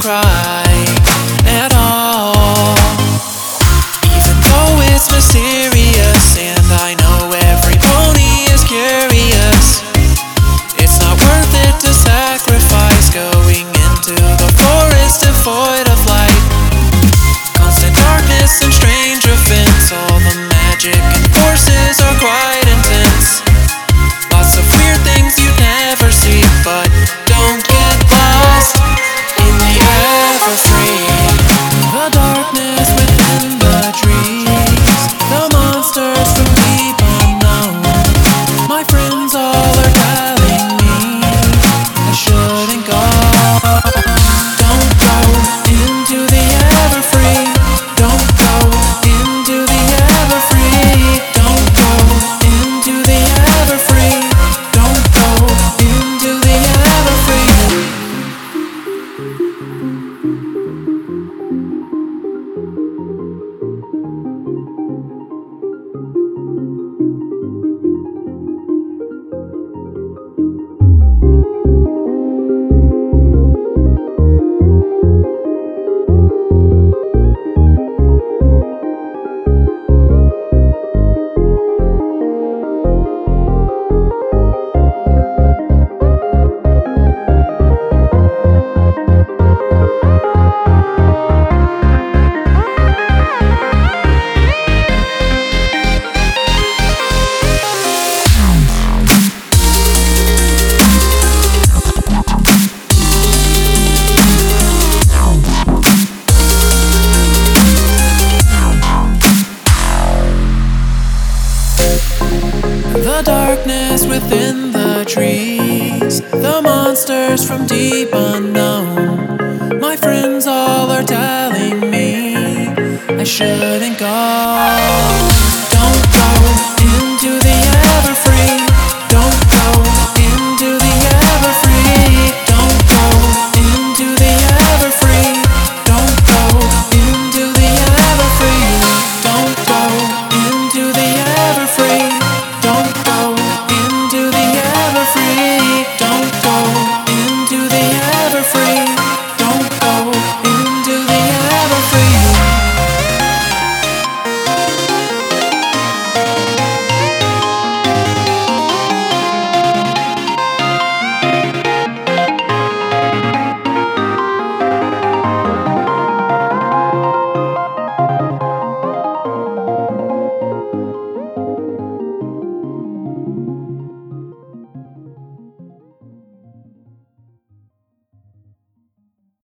cry at all. Even though it's mysterious and I know every pony is curious, it's not worth it to sacrifice going into the forest devoid of light. Constant darkness and strange events, all the magic and forces are quite intense. Lots of weird things you'd never see, but don't get lost in the Everfree. The darkness within the trees, the monsters from deep unknown. My friends all are telling me I shouldn't go. Don't go into the Everfree. Don't go into the Everfree. Don't go into the Everfree. Don't go into the Everfree. The darkness within the trees, the monsters from deep unknown. My friends all are telling me I shouldn't go.